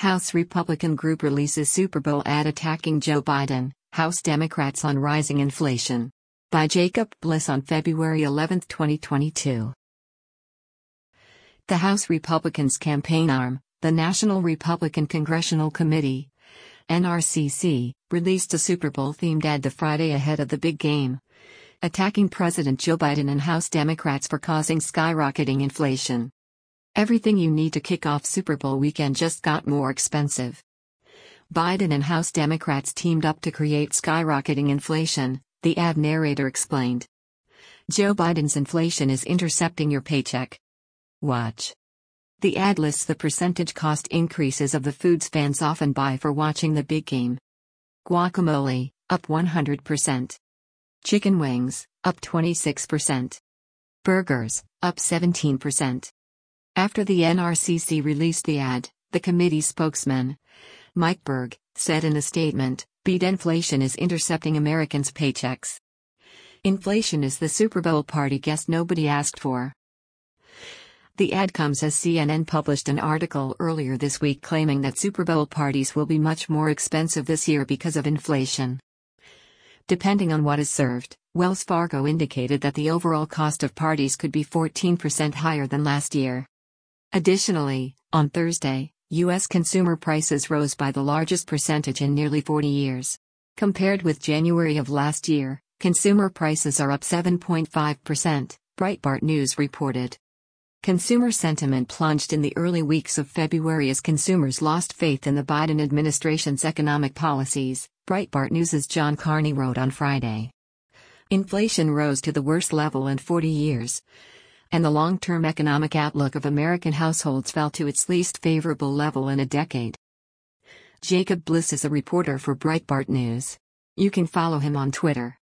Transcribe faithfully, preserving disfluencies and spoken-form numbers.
House Republican group releases Super Bowl ad attacking Joe Biden, House Democrats on rising inflation. By Jacob Bliss on February eleventh, twenty twenty-two. The House Republicans' campaign arm, the National Republican Congressional Committee, N R C C, released a Super Bowl-themed ad the Friday ahead of the big game, attacking President Joe Biden and House Democrats for causing skyrocketing inflation. Everything you need to kick off Super Bowl weekend just got more expensive. Biden and House Democrats teamed up to create skyrocketing inflation, the ad narrator explained. Joe Biden's inflation is intercepting your paycheck. Watch. The ad lists the percentage cost increases of the foods fans often buy for watching the big game. Guacamole, up one hundred percent. Chicken wings, up twenty-six percent. Burgers, up seventeen percent. After the N R C C released the ad, the committee spokesman, Mike Berg, said in a statement, "Beat inflation is intercepting Americans' paychecks. Inflation is the Super Bowl party guest nobody asked for." The ad comes as C N N published an article earlier this week claiming that Super Bowl parties will be much more expensive this year because of inflation. Depending on what is served, Wells Fargo indicated that the overall cost of parties could be fourteen percent higher than last year. Additionally, on Thursday, U S consumer prices rose by the largest percentage in nearly forty years. Compared with January of last year, consumer prices are up seven point five percent, Breitbart News reported. Consumer sentiment plunged in the early weeks of February as consumers lost faith in the Biden administration's economic policies, Breitbart News's John Carney wrote on Friday. Inflation rose to the worst level in forty years, and the long-term economic outlook of American households fell to its least favorable level in a decade. Jacob Bliss is a reporter for Breitbart News. You can follow him on Twitter.